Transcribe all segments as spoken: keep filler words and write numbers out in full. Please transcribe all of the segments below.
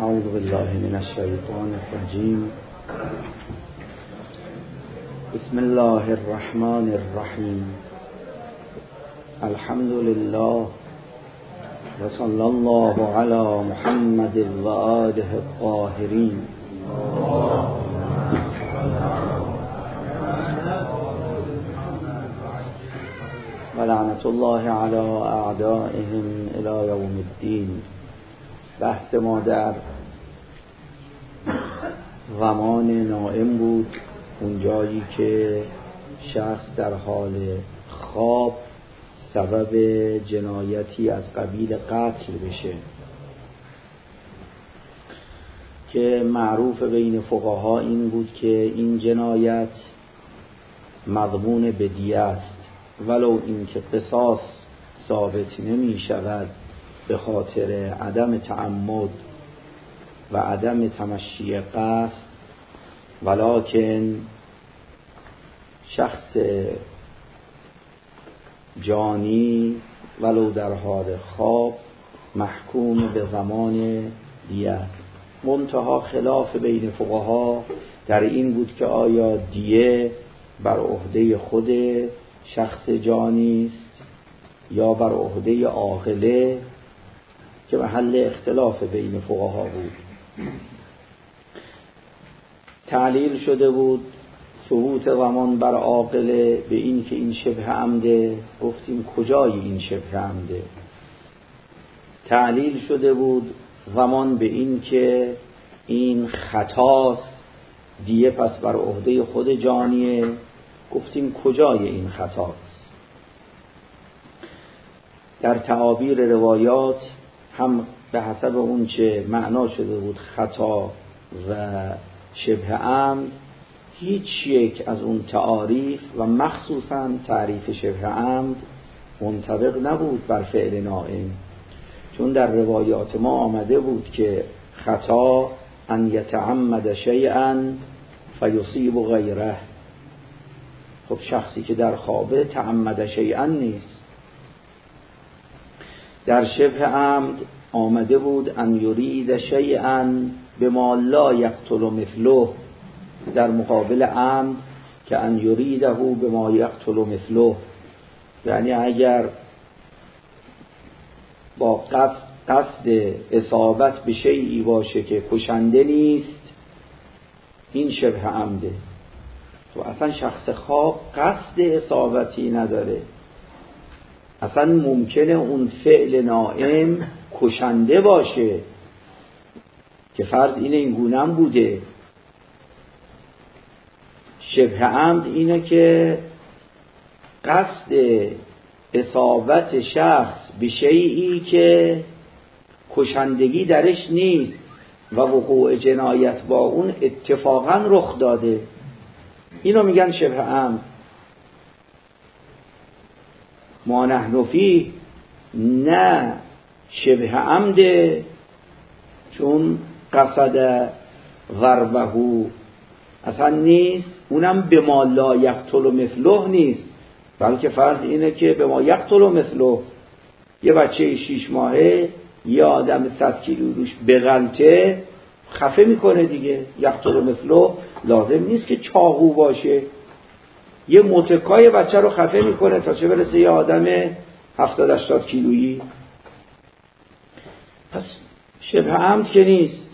اعوذ بالله من الشیطان الرجیم. بسم الله الرحمن الرحیم. الحمد لله و صلی الله علی محمد و آله الطاهرین. و لعنت الله علی اعدائهم الی یوم الدین. بحث ما در زمان نائم بود، اون جایی که شخص در حال خواب سبب جنایتی از قبیل قتل بشه که معروف بین فقها این بود که این جنایت مضمون به دیه است، ولو اینکه قصاص ثابت نمی شود به خاطر عدم تعمد و عدم تمشی قصد، ولکن شخص جانی ولو در حال خواب محکوم به زمان دیه است. منتها خلاف بین فقها در این بود که آیا دیه بر عهده خود شخص جانی است یا بر عهده عاقله، که محل اختلاف بین فقها بود. تعلیل شده بود ثبوت زمان بر عاقله به این که این شبه عمده. گفتیم کجای این شبه عمده؟ تعلیل شده بود زمان به این که این خطاست، دیه پس بر عهده خود جانیه. گفتیم کجای این خطاست؟ در تعابیر روایات هم به حسب اون چه معنا شده بود خطا و شبه عمد، هیچ یک از اون تعاریف و مخصوصا تعریف شبه عمد منطبق نبود بر فعل نائم، چون در روایات ما آمده بود که خطا ان یتعمد شیئا فیصیب غیره. خب شخصی که در خوابه تعمد شیئا نیست. در شبه عمد آمده بود ان یرید شیئا بما لا یقتل مثله، در مقابل عمد که ان یریده بما یقتل مثله، یعنی اگر با قصد, قصد اصابت به شیئی باشه که کشنده نیست، این شبه عمده. تو اصلا شخص خواب قصد اصابتی نداره، اصلا ممکنه اون فعل نائم کشنده باشه که فرض اینه این گونم بوده. شبه عمد اینه که قصد اصابت شخص به شیئی که کشندگی درش نیست و وقوع جنایت با اون اتفاقا رخ داده، اینو میگن شبه عمد. ما نحن فیه نه شبه عمده، چون قصد ضربه اصلا نیست، اونم به ما لا یقتل مثله نیست، بلکه فرض اینه که به ما یقتل مثله، یه بچه شیش ماهه یه آدم صد کیلو روش به غلطه خفه میکنه دیگه. یقتل مثله لازم نیست که چاقو باشه، یه متکای بچه رو خفه میکنه تا چه برسه یه آدم هفتاد هشتاد کیلویی. پس شبه عمد که نیست،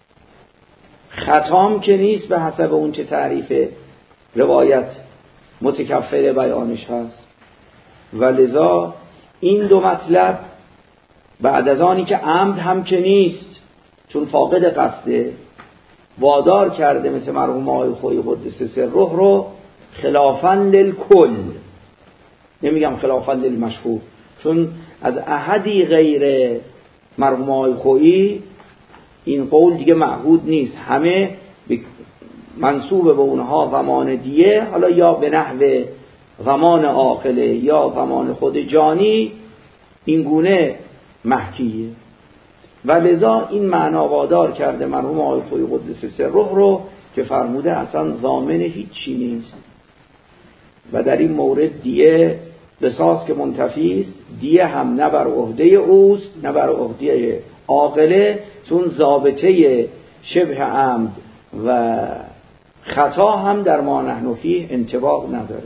خطام که نیست به حسب اون چه تعریف روایت متکفل بیانش هست. و لذا این دو مطلب بعد از آنی که عمد هم که نیست، چون فاقد قصده، وادار کرده مثل مرحوم آقای خویی قدس سره رو خلافاً للکل، نمیگم خلافاً للمشهور، چون از احدی غیر مرحوم آقای خویی این قول دیگه معهود نیست، همه منسوب به اونها زمان دیه، حالا یا به نحو زمان عاقله یا زمان خود جانی، این گونه محکیه. و لذا این معنا وادار کرده مرحوم آقای خویی قدس سره رو که فرموده اصلا ضامن هیچی نیست و در این مورد دیه قصاص که منتفی است، دیه هم نه بر عهده اوست نه بر عهده عاقله، چون ضابطه شبه عمد و خطا هم در ما نحن فیه انطباق نداره.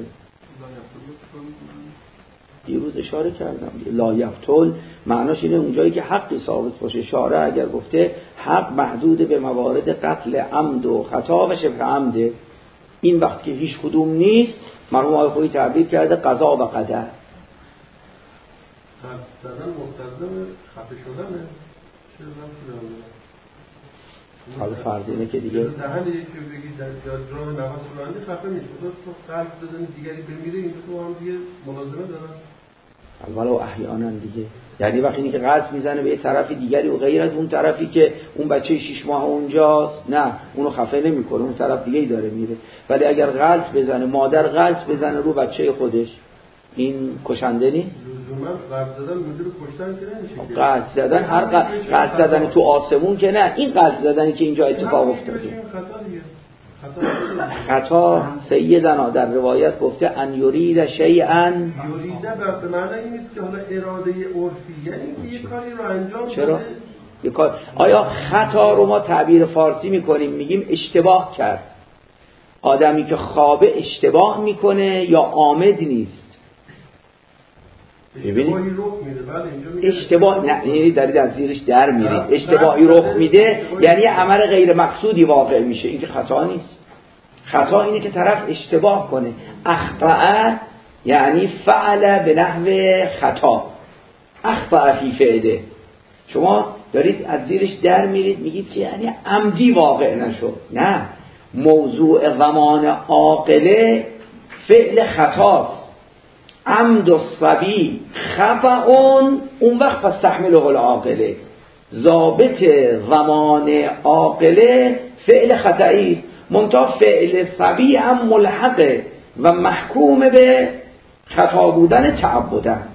دیروز اشاره کردم لا یبطل معناش اینه اونجایی که حقی ثابت باشه. شارع اگر گفته حق محدود به موارد قتل عمد و خطا و شبه عمده، این وقت که هیچ کدوم نیست مرحوم آقای خویی تعبیر کرده قضا و قدر. زدن مستلزم خفه شدنه. حالا فرض اینه که دیگه دهن یکی بگی در راه نفس راننده خفه میشه، تو قلب دادن دیگری بمیره، این تو هم دیگه ملازمه دارن ولو احیانا دیگه. یعنی وقتی اینی که قلب میزنه به یه طرفی دیگری و غیر از اون طرفی که اون بچه شش ماه اونجاست، نه اونو خفه نمیکنه، اون طرف دیگه‌ای داره میره. ولی اگر قلب بزنه، مادر قلب بزنه رو بچه خودش، این کشنده نیست؟ لزوما قلب زدن مدیر کشتن که نمیشه. قلب زدن هر قلب زدن تو آسمون که نه، این قلب زدنی که اینجا اتفاق افتاده. خطا سیدنا در روایت گفته ان یرید شیئا، یریده به معنی این نیست که حالا اراده عرفی، یعنی یه کاری رو انجام چرا؟ یه کار. آیا خطا رو ما تعبیر فارسی میکنیم میگیم اشتباه کرد؟ آدمی که خوابه اشتباه میکنه یا عامد نیست؟ ببینید اشتباه نه، یعنی دارید از زیرش در میرید. اشتباهی رخ میده یعنی عمل غیر مقصودی واقع میشه، این که خطا نیست. خطا اینه که طرف اشتباه کنه. اخطأ یعنی فعل به نحو خطا، اخطأ فی فعله. شما دارید از زیرش در میرید میگید که یعنی عمدی واقع نشد. نه، موضوع زمان عاقله فعل خطاست. عمد الصبی خطأ، اون وقت پس تحمله العاقله. ضابط زمان عاقله فعل خطایی است، منتها فعل صبی هم ملحقه و محکوم به خطا بودن تعبدن.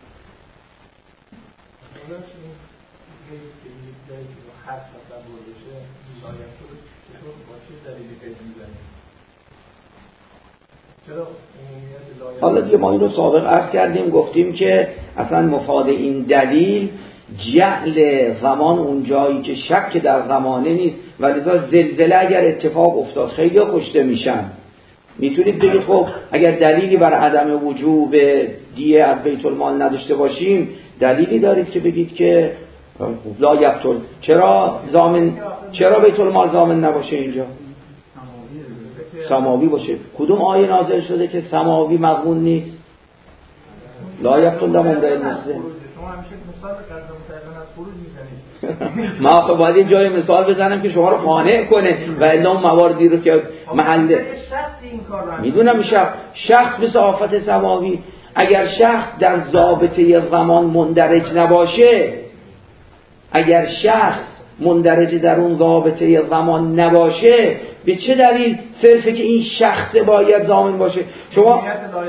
حالا دیگه ما این رو سابق عرض کردیم، گفتیم که اصلا مفاد این دلیل جعل زمان اون جایی که شک در زمانه نیست، ولذا زلزله اگر اتفاق افتاد خیلی کشته میشن. میتونید بگید خب اگر دلیلی بر عدم وجوب دیه از بیت المال نداشته باشیم، دلیلی دارید که بگید که لا یبطل. چرا ضامن، چرا بیت المال ضامن نباشه اینجا؟ سماوی باشه. کدوم آیه نازل شده که سماوی مضمون نیست؟ لا یبطل دم امرئ مسلم. شما همیشه مثال کردم از خروج میزنید. ما خب باید این جای مثال بزنم که شما رو قانع کنه و الا اون مواردی رو که محل میدونم شخص شخص مثل آفت سماوی، اگر شخص در ضابطه زمان مندرج نباشه، اگر شخص مندرج در اون ضابطه زمان نباشه، به چه دلیل صرفه که این شخص باید ضامن باشه؟ شما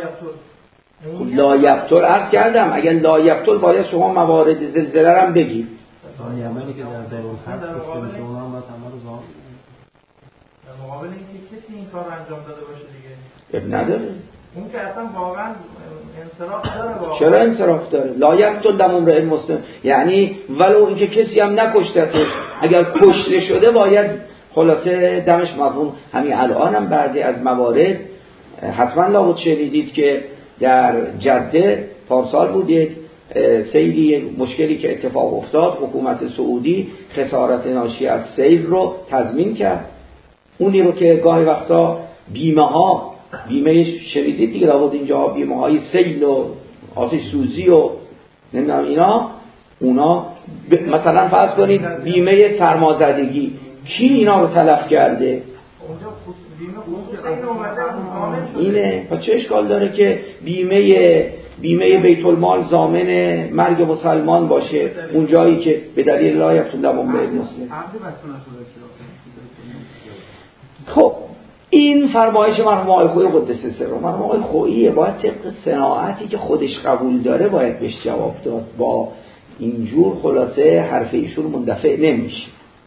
لا یبطل عرض کردم، اگر لا یبطل باید شما موارد زلزله رو هم بگید. یمنی که در دارالحرب گفته میشه اونها هم باید همه رو ضامن. در مقابل اینکه کسی این کار انجام داده باشه دیگه اب نداره. اون که اصلا واقعا انصراف داره. واقعا چرا انصراف داره؟ لا یبطل دم امرئ مسلم، یعنی ولو اینکه کسی هم نکشتتش، اگر کشته شده باید خلاصه دمش مفهوم. همین الان هم بعضی از موارد حتما لابد شنیدید که در جده پارسال بود یک سیلی مشکلی که اتفاق افتاد، حکومت سعودی خسارت ناشی از سیل رو تضمین کرد. اونی رو که گاهی وقتا بیمه ها، بیمه شنیدید دیگه لابد اینجا بیمه های سیل و آتش سوزی و نمیدونم اینا، اونا ب... مثلا فرض کنید بیمه سرمازدگی، کی اینا رو تلف کرده؟ اینه. پس چه اشکال داره که بیمه بیمه بیت المال ضامن مرگ مسلمان باشه اون جایی که به دلیل لا یبطل دم امرئ مسلم. خب این فرمایش مرحوم آقای خویی قدس سره، مرحوم آقای خویی باید طبق صناعتی که خودش قبول داره باید بهش جواب داد. با اینجور خلاصه حرف ایشون مندفع نمیشه.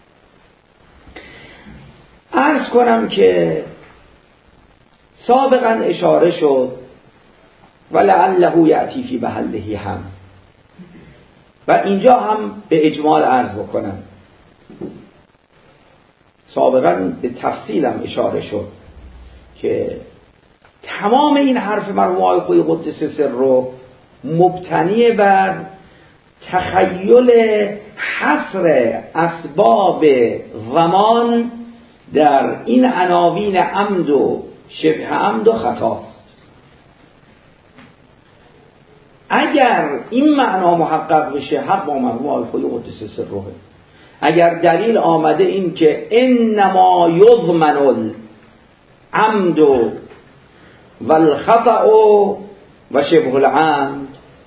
عرض کنم که سابقا اشاره شد ولعله یأتی فی محله هم، و اینجا هم به اجمال عرض بکنم سابقا به تفصیلم اشاره شد که تمام این حرف مرحوم آقای خویی قدس سره مبتنی بر تخیل حصر اسباب ضمان در این عناوین عمد و شبه عمد و خطاست. اگر این معنا محقق بشه حق با مرحوم آقای خویی قدس سره، اگر دلیل آمده این که انما یضمن العمد و الخطأ و شبه العمد،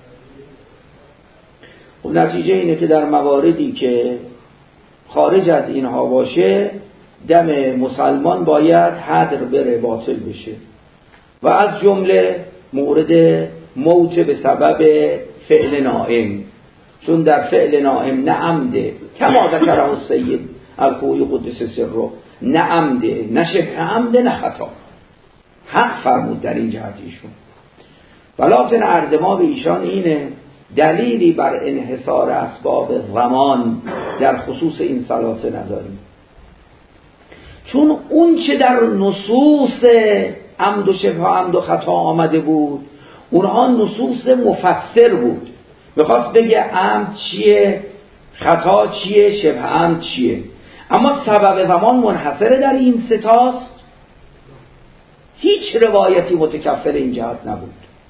خب نتیجه اینه که در مواردی که خارج از اینها باشه دم مسلمان باید حدر بره، باطل بشه، و از جمله مورد موت به سبب فعل نائم، چون در فعل نائم نه عمده کما ذکره السید الخویی قدس سره، نه عمده نه شبه عمده نه خطا. حق فرمود در این جهت ایشون. ولکن عرض ما به ایشان اینه دلیلی بر انحصار اسباب ضمان در خصوص این ثلاثه نداریم، چون اون چه در نصوص عمد و شبه عمد و خطا آمده بود اونها نصوص مفسر بود، میخواست بگه عمد چیه، خطا چیه، شبه عمد چیه. اما سبب زمان منحصر در این ستاست، هیچ روایتی متکفل این جهت نبود.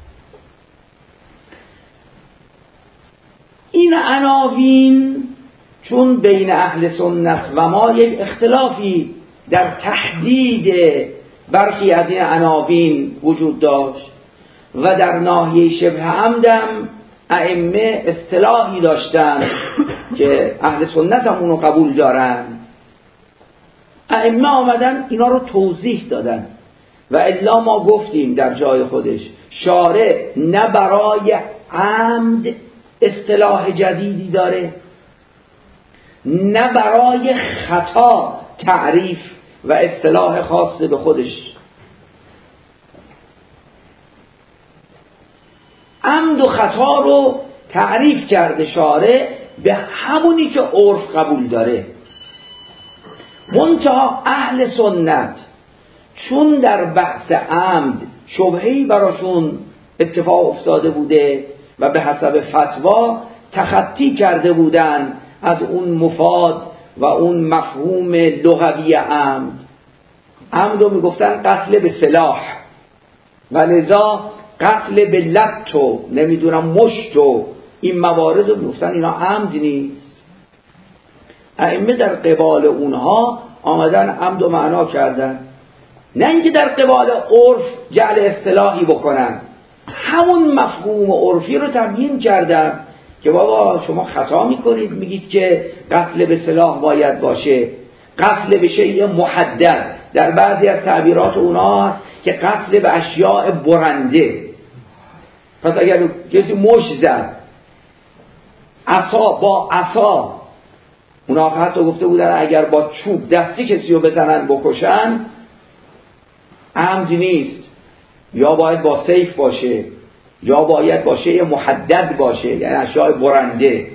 این عناوین چون بین اهل سنت و ما یک اختلافی در تحدید برخی از این عناوین وجود داشت و در ناحیه شبه عمدم ائمه اصطلاحی داشتن که اهل سنت هم اونو قبول دارن، ائمه آمدن اینا رو توضیح دادن و الا ما گفتیم در جای خودش شارع نه برای عمد اصطلاح جدیدی داره نه برای خطا تعریف و اصطلاح خاص به خودش. عمد و خطا رو تعریف کرده شارع به همونی که عرف قبول داره. منتها اهل سنت چون در بحث عمد شبهه‌ای براشون اتفاق افتاده بوده و به حسب فتوا تخطی کرده بودن از اون مفاد و اون مفهوم لغوی عمد، عمد رو میگفتن قتل به سلاح و لذا قتل به لبت و نمیدونم مشت و این موارد رو میگفتن اینا عمد نیست. ائمه در قبال اونها آمدن عمد و معنا کردن، نه اینکه در قبال عرف جعل اصطلاحی بکنن، همون مفهوم عرفی رو تبیین کردن که بابا شما خطا میکنید میگید که قتل به سلاح باید باشه، قتل به شیء محدد در بعضی از تعبیرات اونها هست که قتل به اشیاء برنده. پس اگر کسی مشت زد عصا با عصا، اونا حتی گفته بودن اگر با چوب دستی کسی رو بزنن بکشن عمد نیست، یا باید با سیف باشه یا باید با شیء محدد باشه، یعنی اشیاء برنده.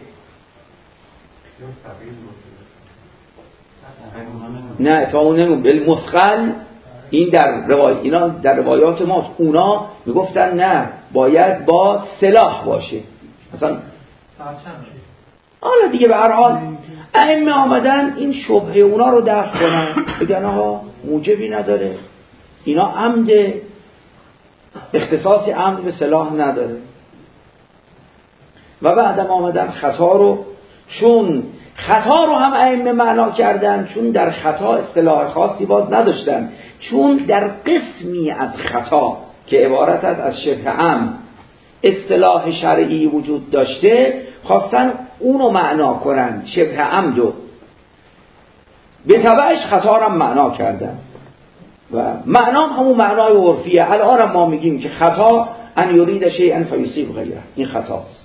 نه تا اون نمون بالمثقل، این در روای اینا در روایات ماست، اونا میگفتن نه باید با سلاح باشه مثلا. حالا دیگه به هر حال ائمه آمدن این شبهه اونا رو دفع کنن، بگن آها موجبی نداره، اینا عمد اختصاصی عمد به سلاح نداره. و بعدم آمدن خطا رو، چون خطا رو هم ائمه معنا کردن، چون در خطا اصطلاح خاصی باز نداشتن، چون در قسمی از خطا که عبارت است از شبه عمد اصطلاح شرعی وجود داشته، خواستن اونو معنا کنن شبه عمدو، به تبعش خطا رو هم معنا کردن و معنا همون معنای عرفیه. الان ما میگیم که خطا ان یرید شیئا فیصیب غیره، این خطاست،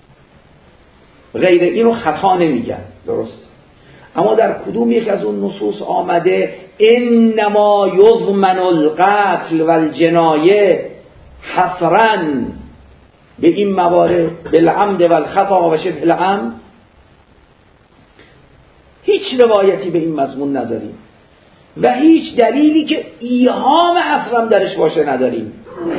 غیر اینو خطا نمیگن، درست. اما در کدوم یک از اون نصوص آمده انما یضمن القتل والجنایه حصرا به این موارد بالعمد والخطا و شبه العمد؟ هیچ روایتی به این مضمون نداریم. و هیچ دلیلی که ایهام اصلا درش باشه نداریم.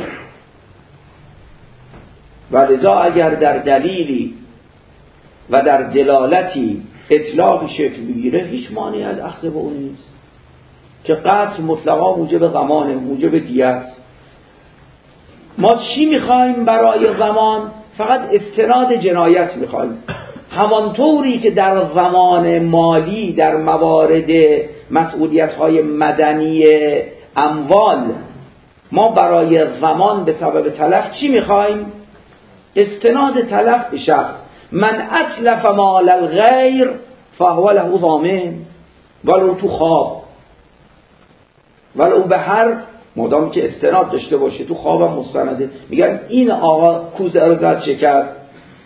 و لذا اگر در دلیلی و در دلالتی اطلاق شکل بگیره هیچ مانعی از اخذ به اون نیست که قتل مطلقا موجب غمانه، موجب دیه است. ما چی میخوایم برای غمان؟ فقط استناد جنایت میخوایم. همانطوری که در غمان مالی در موارد مسئولیت‌های مدنی اموال ما برای غمان به سبب تلف چی میخوایم؟ استناد تلف به شخص. من اتلف مال الغیر فهو له ضامن، ولو تو خواب، ولو به هر مادام که استناد داشته باشه، تو خوابم مستنده. میگن این آقا کوزه رو زد شکست،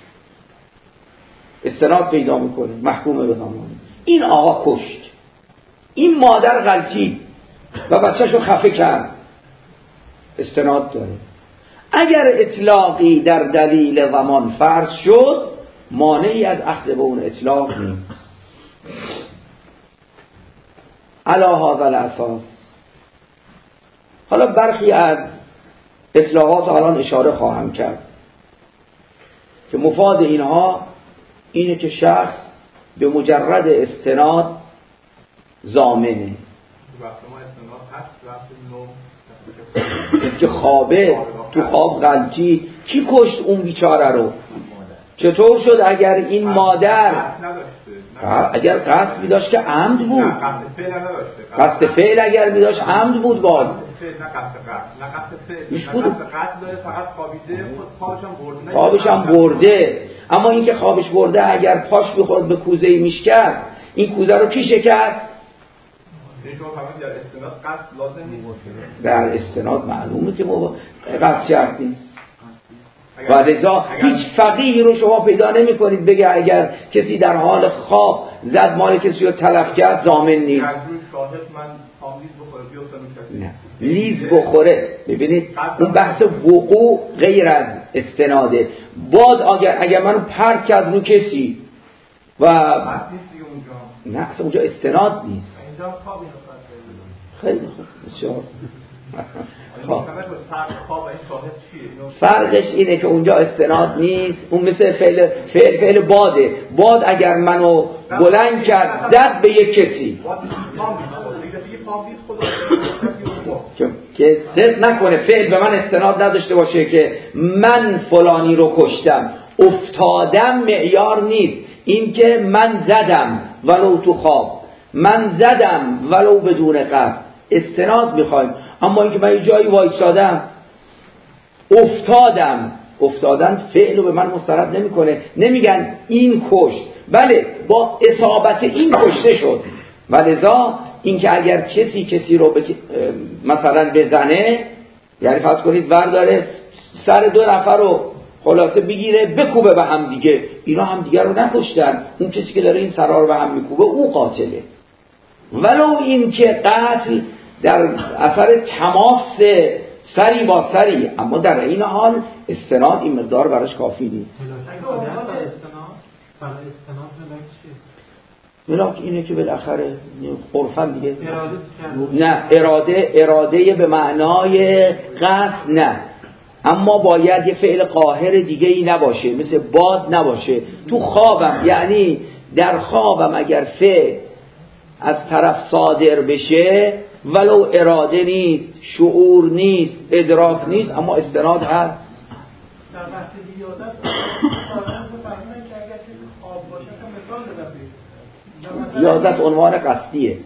استناد پیدا میکنه، محکومه به ضمان. این آقا کشت، این مادر غلطید و بچه‌شو خفه کرد، استناد داره. اگر اطلاقی در دلیل ضمان فرض شد مانعی از اخذ به اون اطلاق نیست. علی هذا الاساس حالا برخی از اطلاقات الان اشاره خواهم کرد که مفاد اینها اینه که شخص به مجرد استناد ضامنه. که خوابه، تو خواب غلطید، کی کشت اون بیچاره رو؟ چطور شد اگر این مادر اگر قصد می داشت که عمد بود؟ قصد فعل اگر می داشت عمد بود باز خوابش هم برده. اما این که خوابش برده اگر پاش بخورد به کوزه میشکرد، این کوزه رو کی شکرد؟ در استناد معلومه که ما قصد شرط نیست و لذا هیچ فقیهی رو شما پیدا نمی کنید بگه اگر کسی در حال خواب زد مال کسی رو تلف کرد ضامن نیست. نه لیز بخوره. ببینید اون بحث وقوع غیر از استناده. باد اگر اگر منو پرت کرد رو کسی و نه اصلا اونجا استناد نیست. خیلی خوب بسیار. فرقش اینه که اونجا استناد نیست. اون مثل فعل فعل فعل باده. باد اگر منو بلند کرد زد به یک کسی که صدق نکنه، فعل به من استناد نداشته باشه که من فلانی رو کشتم. افتادم معیار نیست. این که من زدم ولو تو خواب، من زدم ولو بدون قصد، استناد میخوایم. اما اینکه من یه جایی وایسادم افتادم، افتادن فعل رو به من مسترد نمیکنه. نمیگن این کشت، بله با اصابت این کشته شد. ولذا اینکه اگر کسی کسی رو بک... مثلا بزنه، یعنی فرض کنید ورداره سر دو نفر رو خلاصه بگیره بکوبه به هم دیگه، اینا هم دیگه رو نکشتن، اون کسی که داره این سرها رو به هم میکوبه او قاتله. ولو این که قتل در اثر تماس سری با سری، اما در این حال استناد این مقدار براش کافی نیست. ملاک اینه که بالاخره عرفاً دیگه نه اراده اراده به معنای قصد نه، اما باید یه فعل قاهر دیگه ای نباشه، مثل باد نباشه. تو خوابم یعنی در خوابم اگر فعل از طرف صادر بشه ولو اراده نیست، شعور نیست، ادراک نیست، اما استناد هست. در بحث دیادت فرمودن که اگر خواب باشه که مثال بدید حیازت عنوان قصدیه.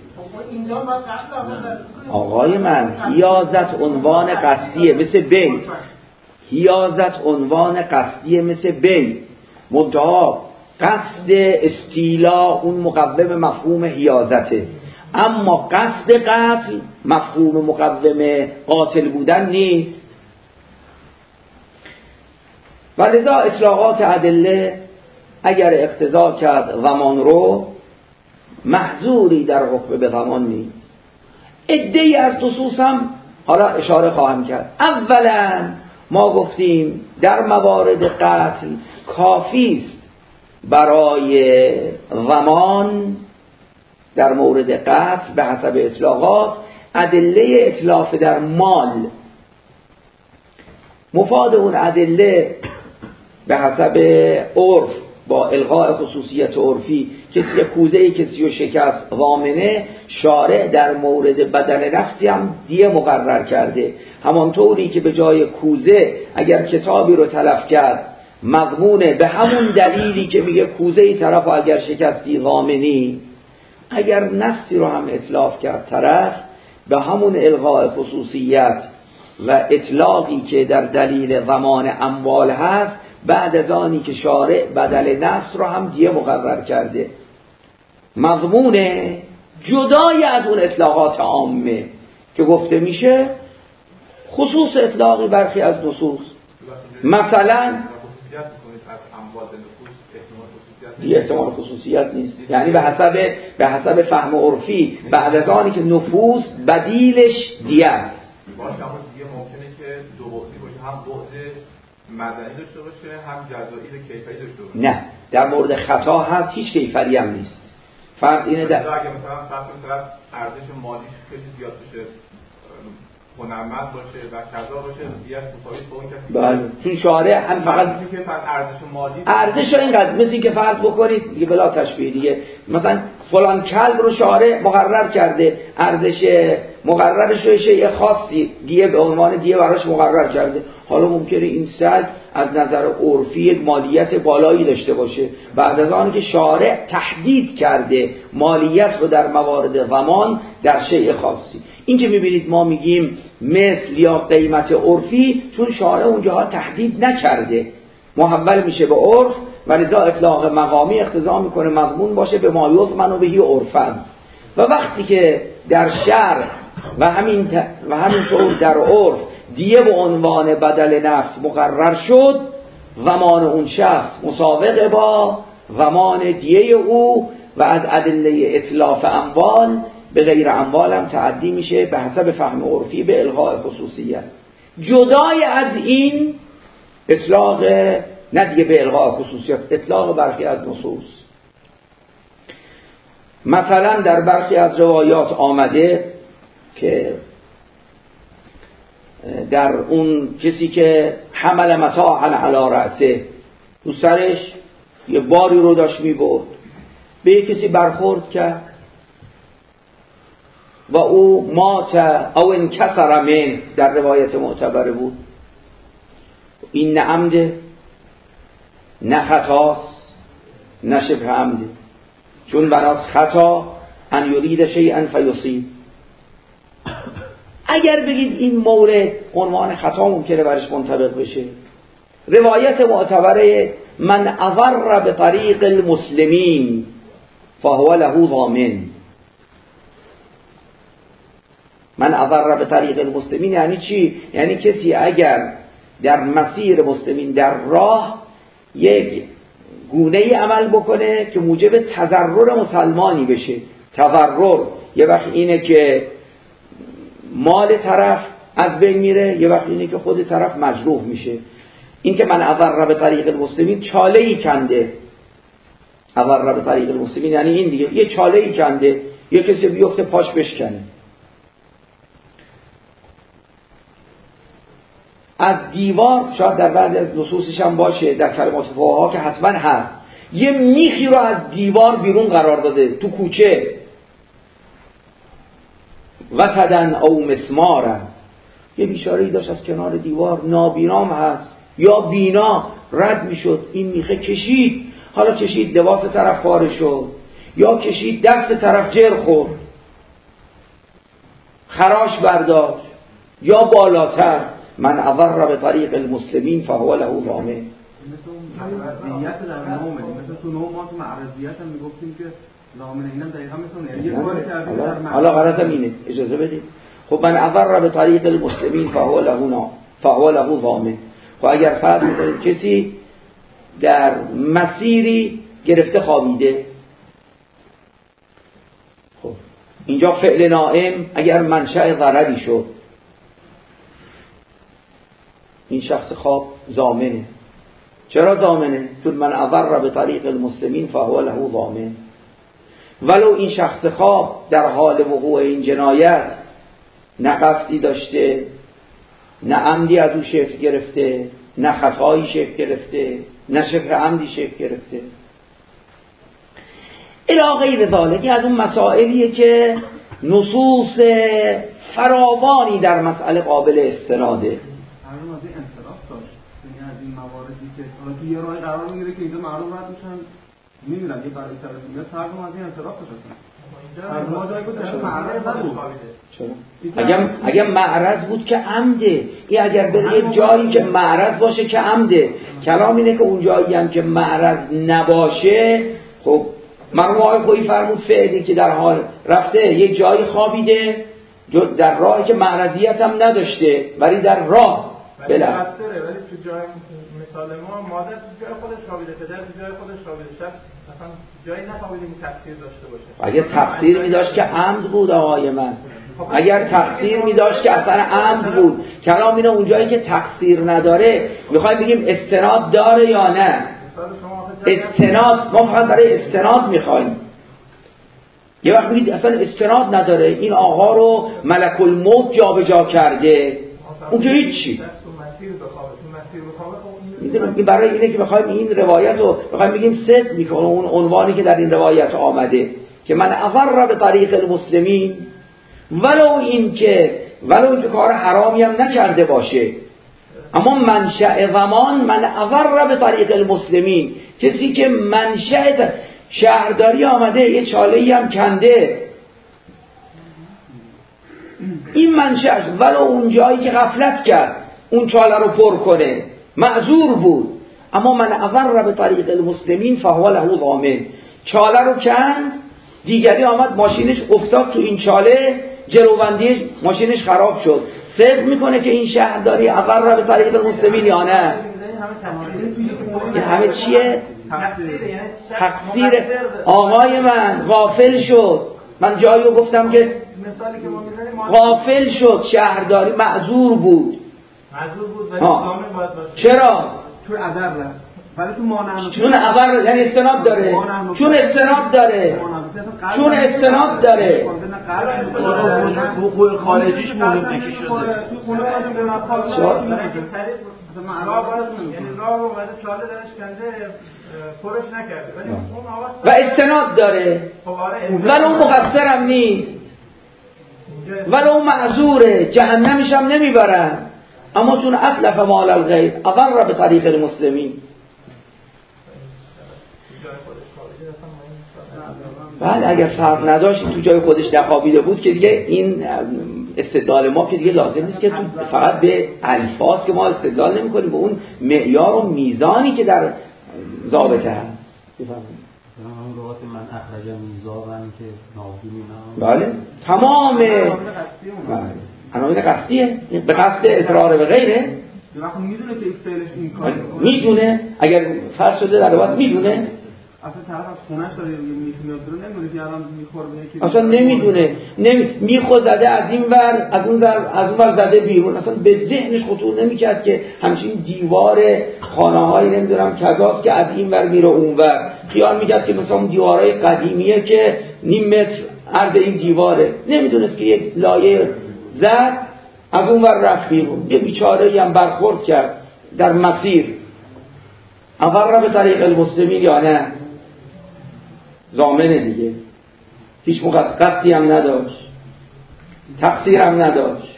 آقای من حیازت عنوان قصدیه مثل بیت. حیازت عنوان قصدیه مثل بیت. منتها قصد استیلا اون مقوم مفهوم حیازته، اما قصد قتل مفهوم مقوم قاتل بودن نیست. ولذا اطلاقات ادله اگر اقتضا کرد ضمان رو، محظوری در حکم به ضمان نیست. عده‌ای از نصوص هم حالا اشاره خواهم کرد. اولا ما گفتیم در موارد قتل کافی است برای ضمان در مورد قتل به حسب اطلاقات ادله اتلاف در مال. مفاد اون ادله به حسب عرف با الغاء خصوصیت عرفی، کسی کوزه کسی رو شکست ضامنه، شارع در مورد بدل نفسی هم دیه مقرر کرده. همانطوری که به جای کوزه اگر کتابی رو تلف کرد مضمونه به همون دلیلی که میگه کوزه ای طرف اگر شکستی ضامنی، اگر نفسی رو هم اتلاف کرد طرف به همون الغاء خصوصیت و اطلاقی که در دلیل ضمان اموال هست، بعد از آنی که شارع بدل نفس رو هم دیه مقرر کرده، مضمونه جدای از اون اطلاقات عامه که گفته میشه خصوص اطلاقی برخی از نصوص. مثلا دیگه احتمال خصوصیت نیست، یعنی به حسب به حسب فهم عرفی بعد از آنی که نفوس بدیلش دیه است. باشه، اما دیگه ممکنه که دو بعدی باشه، هم بعد مدنی داشته باشه هم جزایی و کیفری داشته باشه. نه، در مورد خطا هست هیچ کیفری هم نیست. فرق اینه در اگه مثلا فرض کنید ارزش مالیش خیلی زیاد باشه، هنرمند باشه و کذا باشه، دیگه مساوی با اون کسی. بله، چون شارع هم فقط که ارزش مالی ارزش اینقدر، مثل اینکه فرض بکنید دیگه بلا تشبیه دیگه، مثلا فلان کلب رو شارع مقرر کرده، ارزش مقررش رو شیء خاصی دیگه به عنوان دیگه براش مقرر کرده. حالا ممکنه این سگ از نظر عرفی مالیت بالایی داشته باشه، بعد از آن که شارع تحدید کرده مالیت رو در موارد ضمان در شیء خاصی. این که میبینید ما میگیم مثل یا قیمت عرفی، چون شارع اونجاها تحدید نکرده، محول میشه به عرف و لذا اطلاق مقامی اقتضا میکنه مضمون باشه به ما یضمن بهی عرفا. و وقتی که در شرع و همین ت... و همینطور در عرف دیه به عنوان بدل نفس مقرر شد، ضمان اون شخص مساوق با ضمان دیه او و از ادله اتلاف اموال به غیر اموال هم تعدی میشه به حسب فهم عرفی به الغاء خصوصیت. جدای از این اطلاق نه دیگه به الغاء خصوصیت، اطلاق برخی از نصوص. مثلا در برخی از روایات آمده که در اون کسی که حمل متاعا علی رأسه، رو سرش یه باری رو داشت میبرد، به یک کسی برخورد کرد و او مات او انکسر من، در روایت معتبره بود. این نه عمده نه خطاست نه شبه عمده، چون برای خطا ان یرید شیئا فیصیب. اگر بگید این مورد عنوان خطا ممکنه برش منطبق بشه، روایت معتبره من اضر بطریق المسلمین فهو له ضامن. من اضر بطریق المسلمین یعنی چی؟ یعنی کسی اگر در مسیر مسلمین در راه یک گونه‌ای عمل بکنه که موجب تضرر مسلمانی بشه. تضرر یه وقت اینه که مال طرف از بین میره، یه وقت اینه که خود طرف مجروح میشه. این که من اضر به طریق المسلمین چاله‌ای کنده، اضر به طریق المسلمین یعنی این دیگه، یه چاله‌ای کنده، یه کسی بیفته پاش بشکنه. از دیوار، شاید در بعضی از نصوصش هم باشه، در کلمات فقها که حتما هست، یه میخی رو از دیوار بیرون قرار داده تو کوچه، وتدن او مسمارن، یه بیچاره‌ای داشت از کنار دیوار، نابینام هست یا بینا، رد میشد، این میخه کشید، حالا کشید لباس طرف پاره شد یا کشید دست طرف جر خورد، خراش برداشت یا بالاتر، من اضر به طریق المسلمین فهو له ضامن. مثل اون معرضیت در نومه، مثل تو نوم ما تو معرضیت هم میگفتیم که ضامن اینم دقیقا مثل اون، یه کاری کردیم در معرض. حالا غرضم اینه، اجازه بدید. خب من اضر به طریق المسلمین فهو له فهو له ضامن. خب اگر فرض می‌کنید کسی در مسیری گرفته خوابیده، خب اینجا فعل نائم اگر منشأ ضرری شد، این شخص خواب ضامنه. چرا ضامنه؟ چون من اضر به طریق المسلمین فهو له ضامن. ولو این شخص خواب در حال وقوع این جنایت نه قصدی داشته، نه عمدی از او شکل گرفته، نه خطایی شکل گرفته، نه شبه عمدی شکل گرفته، الی غیر ذالک. از اون مسائلیه که نصوص فراوانی در مسئله قابل استناده. همین ماده انصراف داشت، یعنی از این مواردی که حالا تو یه راهی قرار میگیره که اینجا معلوم رد میشن میمیرن، یه برای سرش میاد فرق ماده انصراف داشت. اگر اگر معرض بود که عمده، این اگر به یه جایی که معرض باشه که عمده. کلام اینه که اون جایی هم که معرض نباشه، خب مرحوم آقای خویی فرمود فعلی که در حال رفته یک جایی خوابیده در راهی که معرضیت هم نداشته، ولی در راه بله ولی تو جای مثال ما مادر تو جای خودش خوابیده، پدر تو جای خودش خوابیده، شخص اصلا جایی نخوابیده که تقصیر داشته باشه. اگه تقصیر می داشت که عمد بود آقای من، اگر تقصیر می داشت که اصلا عمد بود. کلام اینه اون جایی که تقصیر نداره میخوایم بگیم استناد داره یا نه. استناد ما فقط برای استناد میخوایم. یه وقت میگید اصلا استناد نداره، این آقا رو ملک الموت جا به جا کرده، اون که هیچی. میدونم که برای اینه که بخوایم این روایت رو بخوایم بگیم صدق میکنه اون عنوانی که در این روایت آمده که من اضر به طریق المسلمین، ولو این که ولو این که کار حرامی هم نکرده باشه، اما منشأ ضمان من اضر به طریق المسلمین، کسی که منشأ شهرداری آمده یه چاله‌ای هم کنده، این منشأش ولو اون جایی که غفلت کرد اون چاله رو پر کنه معذور بود، اما من اضر به طریق المسلمین فهو له ضامن. چاله رو کند، دیگری آمد ماشینش افتاد تو این چاله، جلوبندی ماشینش خراب شد، صدق میکنه که این شهرداری اضر به طریق المسلمین یا نه؟ این همه چیه؟ تقصیر آقای من غافل شد. من جایی رو گفتم که غافل شد، شهرداری معذور بود. معذور بود ولی ضامن باید باشه. چرا؟ چون اضر رفت. ولی تو مانع چون اضر یعنی استناد داره. چون استناد داره. چون استناد داره. حقوق خارجیش مهم نکی شده. تو خونه باید به مقام یعنی راه رو اومده چاله درش کنده پرش نکرده ولی اون آواز و استناد داره. ولی اون مقصرم نیست. ولی اون معذوره، جهنمش هم نمیبرن، اما چون اتلف مال الغیر اضر به طریق المسلمین. بله اگر فرق نداشت تو جای خودش نخوابیده بود که دیگه این استدلال ما که دیگه لازم نیست که تو فقط به الفاظ که ما استدلال نمی کنیم، به اون معیار و میزانی که در ضابطه هست. بفرمایید. هم روات من اخرج میزارن که ناظمی نه. بله تمام عناوین قصدیه، به قصد اصرار به غیره. وقتی میدونه که فعلش این کار میدونه، اگر فرض شده در واقع میدونه، اصلا طرف از خونه‌اش داره میاد درو نمیدونه که الان میخوره به اصلا نمیدونه، نمی میخواد زده از این ور از اون ور از اون ور زده بیرون، اصلا به ذهنش خطور نمیکرد که همچین دیوار خانه‌هایی نمیدونم کجاست که از این ور میره اون ور. خیال میکرد که مثلا اون دیوارهای قدیمیه که نیم متر عرض این دیواره، نمیدونست که یک لایه زد از اون ور رفت بیرون. یه بیچاره‌ای هم برخورد کرد در مسیر. اضر به طریق المسلمین یا نه؟ ضامنه دیگه، هیچ قصدی هم نداشت، تقصیر هم نداشت.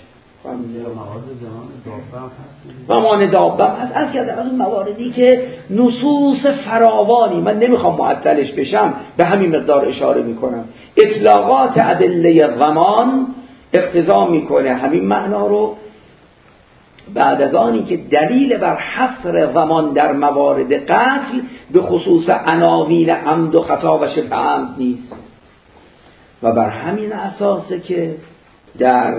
و مان دابه هم هست. از کردم از اون مواردی که نصوص فراوانی، من نمیخوام معطلش بشم، به همین مقدار اشاره میکنم. اطلاقات ادله ضمان اقتضا میکنه همین معنا رو، بعد از آنی که دلیل بر حصر ضمان در موارد قتل به خصوص عناوین عمد و خطا و شبه عمد نیست. و بر همین اساسه که در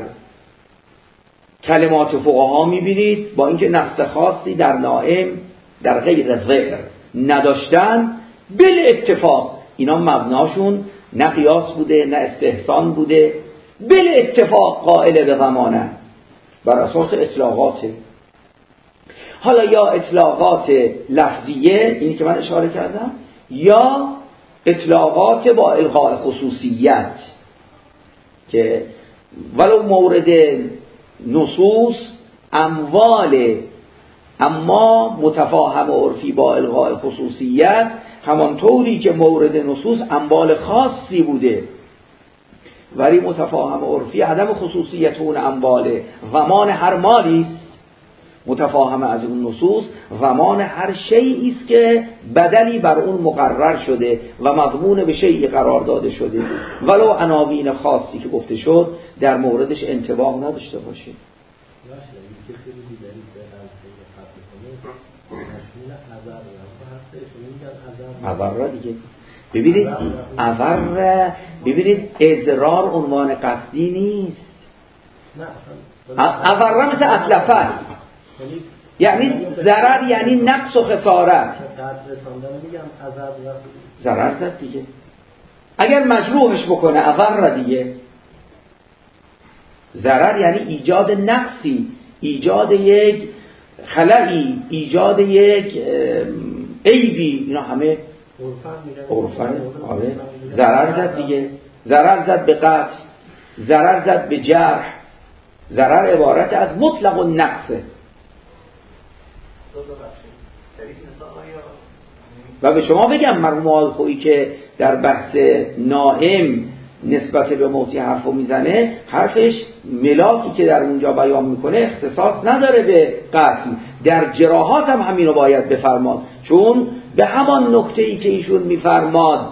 کلمات فقها میبینید با اینکه نص خاصی در نائم در غیر ظهر نداشتن، بل اتفاق اینا مبناشون نه قیاس بوده نه استحسان بوده، بل اتفاق قائل به ضمانه بر اساس اطلاقاته. حالا یا اطلاقات لفظیه اینی که من اشاره کردم، یا اطلاقات با الغاء خصوصیت که ولو مورد نصوص اموال، اما متفاهم عرفی با الغاء خصوصیت، همانطوری که مورد نصوص اموال خاصی بوده ولی متفاهم عرفی عدم خصوصیت اون امواله، ضمان هر مالی است متفاهم از اون نصوص، ضمان هر شیئی است که بدلی بر اون مقرر شده و مضمون به شیئی قرار داده شده، ولو عناوین خاصی که گفته شد در موردش انطباق نداشته باشه. عذر دیگه ببینید، عذر ببینید اضرار عنوان قصدی نیست. عذر مثل اتلفه، یعنی ضرر، یعنی نقص و خسارت. ضرر زد دیگه، اگر مجروحش بکنه عذر دیگه. ضرر یعنی ایجاد نقصی، ایجاد یک خلایی، ایجاد یک عیبی، اینا همه عرفن. آره ضرر زد دیگه، ضرر زد به قتل، ضرر زد به جرح. ضرر عبارت از مطلق و نقصه. و به شما بگم مرحوم آلخویی که در بحث نائم نسبت به موتی حرفو میزنه، حرفش ملاکی که در اونجا بیان میکنه اختصاص نداره به قتل، در جراحات هم همینو باید بفرماد، چون به همان نکته‌ای که ایشون میفرماد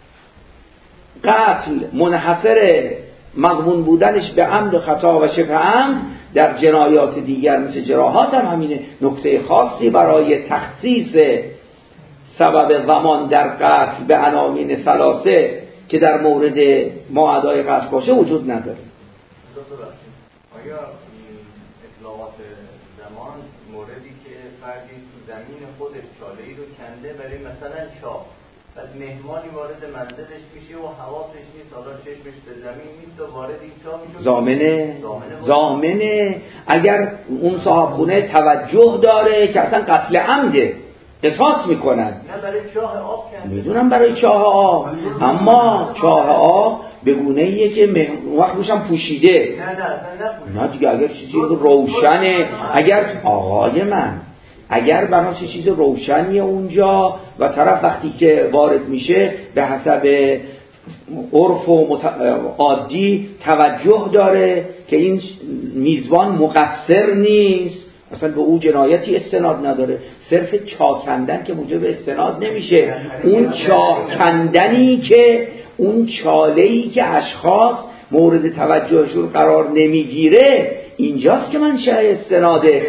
قتل منحصر مضمون بودنش به عمد خطا و شبه عمد، در جنایات دیگر مثل جراحات هم همینه، نکته خاصی برای تخصیص سبب ضمان در قتل به عناوین ثلاثه که در مورد ما ادای قصد باشه وجود نداره. آیا اطلاقات زمان موردی که فردی تو زمین خودش چاله‌ای رو کنده برای مثلا شاه، بعد مهمانی وارد منزلش میشه و حواسش نیست، حالا چشمش به زمین نیست و وارد این شاه میشه، زامنه زامنه اگر اون صاحب خونه توجه داره که اصلا قتل عمده قصاص میکنن. نه برای چاه آب کنده، میدونم برای چاه آب، اما چاه آب به گونه ایه که مه... وقت روشم پوشیده. نه نه نه نه دیگه، اگر چیزی روشنه، اگر آقای من اگر بناس چیز روشنیه اونجا و طرف وقتی که وارد میشه به حسب عرف و مت... عادی توجه داره که این میزبان مقصر نیست، اصلا به او جنایتی استناد نداره، صرف چاه کندن که موجب استناد نمیشه. اون چاه کندنی که اون چاله‌ای که اشخاص مورد توجهشون قرار نمیگیره اینجاست که منشأ استناده.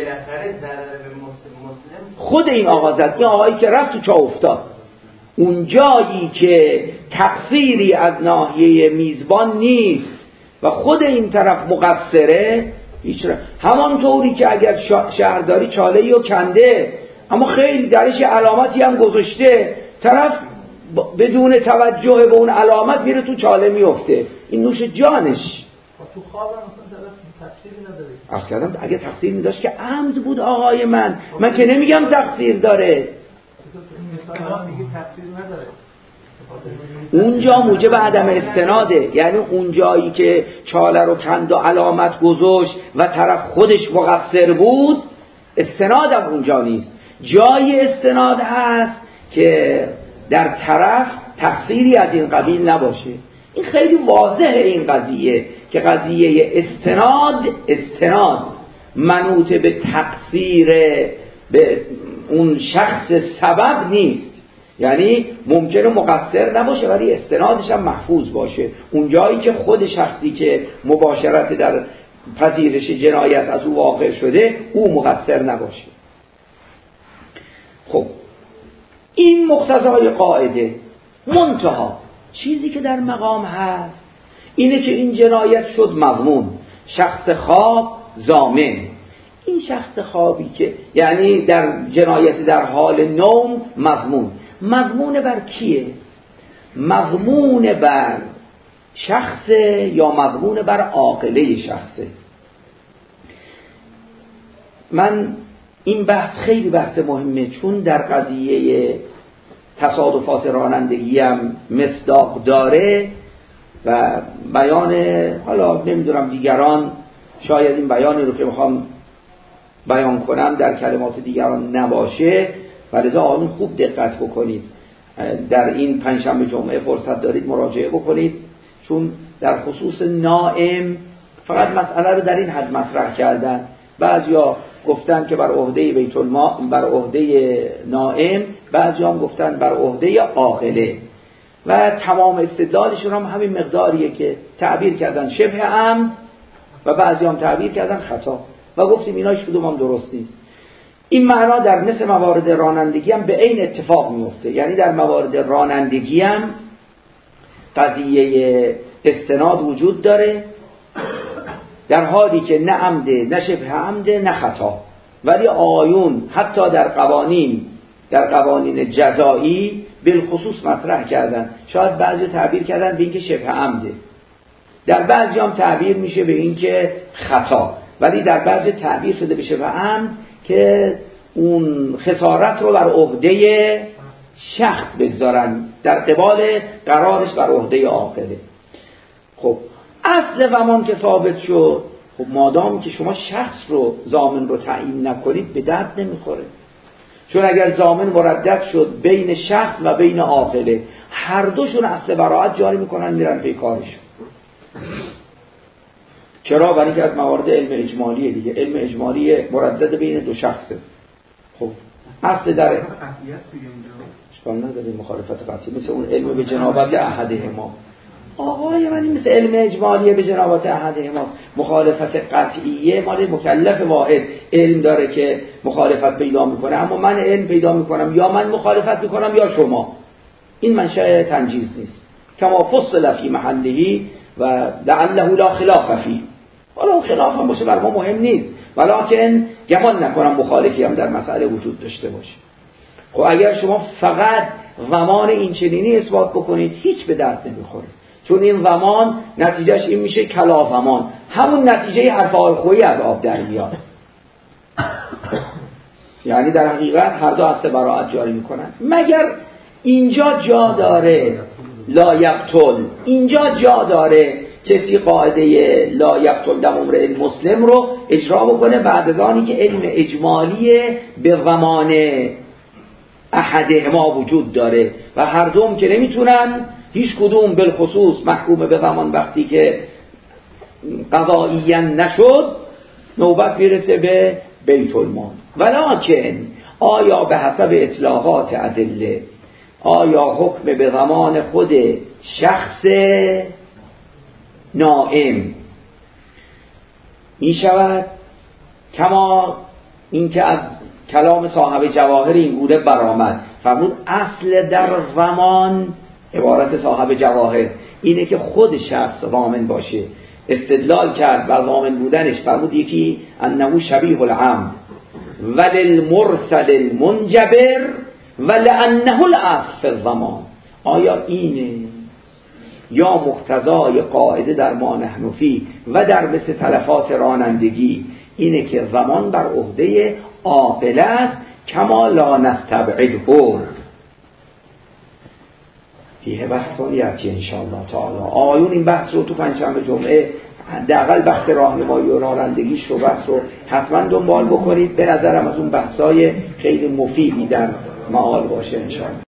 خود این آقا زد، این آقایی که رفت تو چاه افتاد، اون جایی که تقصیری از ناحیه میزبان نیست و خود این طرف مقصره، هیچ را. همانطوری که اگر شهرداری چاله‌ای رو کنده اما خیلی درش علامتی هم گذاشته، طرف بدون توجه به اون علامت میره تو چاله میفته، این نوش جانش. تو خواب هم مثلا تقصیری نداره. اصلا اگه تقصیر میداشت که عمد بود آقای من، من که نمیگم تقصیر داره، اونجا موجب عدم استناده، یعنی اونجایی که چاله رو کند و علامت گذاشت و طرف خودش مقصر بود، استنادم اونجا نیست. جای استناد هست که در طرف تقصیری از این قبیل نباشه. این خیلی واضحه این قضیه که قضیه استناد استناد منوط به تقصیر به اون شخص سبب نیست، یعنی ممکنه مقصر نباشه ولی استنادش هم محفوظ باشه. اون جایی که خود شخصی که مباشرت در پذیرش جنایت از او واقع شده او مقصر نباشه. خب این مقتضای قاعده. منتها چیزی که در مقام هست اینه که این جنایت شد مضمون، شخص خواب ضامن. این شخص خوابی که یعنی در جنایت در حال نوم مضمون، مضمون بر کیه؟ مضمون بر شخص یا مضمون بر عاقله شخصه؟ من این بحث خیلی بحث مهمه، چون در قضیه تصادفات رانندگی هم مصداق داره و بیان، حالا نمیدونم دیگران شاید این بیانی رو که میخوام بیان کنم در کلمات دیگران نباشه، ولذا آنون خوب دقت بکنید، در این پنجشنبه جمعه فرصت دارید مراجعه بکنید، چون در خصوص نائم فقط مسئله رو در این حد مطرح کردن. بعضیا گفتن که بر عهده بیت المال، بر عهده نائم، بعضیا هم گفتن بر عهده عاقله و تمام استدلالشون هم همین مقداریه که تعبیر کردن شبه عمد و بعضی هم تعبیر کردن خطا و گفتیم ایناش کدوم هم درست نیست. این معنا در مثل موارد رانندگی هم به عین اتفاق میفته، یعنی در موارد رانندگی هم قضیه استناد وجود داره، در حالی که نه عمده نه شبه عمده نه خطا، ولی آیون حتی در قوانین در قوانین جزایی بالخصوص مطرح کردن. شاید بعضی تعبیر کردن به اینکه شبه عمده، در بعضی هم تعبیر میشه به اینکه خطا، ولی در بعضی تعبیر شده به شبه عمد که اون خسارت رو بر عهده شخص بگذارن در قبال قرارش بر عهده عاقله. خب اصل ضمان که ثابت شد، خب مادام که شما شخص رو ضامن رو تعیین نکنید به درد نمیخوره، چون اگر ضامن مردد شد بین شخص و بین عاقله، هر دوشون اصل براءت جاری میکنن میرن پی کارشون. چرا؟ برای که از موارد علم اجمالیه دیگه، علم اجمالی مردد بین دو شخصه. خب اصل در اشکال نداره مخالفت قطعی، مثل اون علم به جنابت احدهما. آقای من مثل علم اجمالیه به جنابت احدهما، مخالفت قطعیه مال مکلف واحد علم داره که مخالفت پیدا میکنه، اما من علم پیدا میکنم یا من مخالفت میکنم یا شما. این منشأ تنجیز نیست. کما فصل فی محلهی و لعله لا خلاف فیه. حالا خلاف هم باشه بر ما مهم نیست، ولکن گمان نکنم مخالفی هم در مسئله وجود داشته باشه. خب اگر شما فقط ضمان این چنینی اثبات بکنید هیچ به درد نمیخوره، چون این ضمان نتیجهش این میشه کلا ضمان، همون نتیجه حرف آلخویی از آب در میاد. یعنی در حقیقت هر دو اصل براءت جاری میکنن، مگر اینجا جا داره لا یقتل، اینجا جا داره کسی قاعده لا یقتل دم امرئ مسلم رو اجرا بکنه بعد از آنی که علم اجمالی به ضمان احدهما وجود داره و هر دوم که نمیتونن هیچ کدوم بالخصوص محکوم به ضمان وقتی که قضائیاً نشد نوبت میرسه به بیت المال. ولکن آیا به حسب اطلاقات ادله آیا حکم به ضمان خود شخص نائم می شود کما اینکه از کلام صاحب جواهر این گونه برآمد؟ فرمود اصل در ضمان، عبارت صاحب جواهر اینه که خود شخص ضامن باشه. استدلال کرد بر ضامن بودنش، فرمود یکی انه شبیه العمد وللمرسل المنجبر ولانه الاصل فی الضمان. آیا اینه یا مقتضای قاعده در ما نحن فی و در مثل تلفات رانندگی اینه که ضمان بر عهده عاقل است کما لا نستبعده. فیه بحثون یاتی انشاءالله تعالی. آیون این بحث رو تو پنجشنبه جمعه حداقل بحث راهنمایی و رانندگیش رو بحث رو حتما دنبال بکنید. به نظرم از اون بحثای خیلی مفیدی در معال باشه انشاءالله.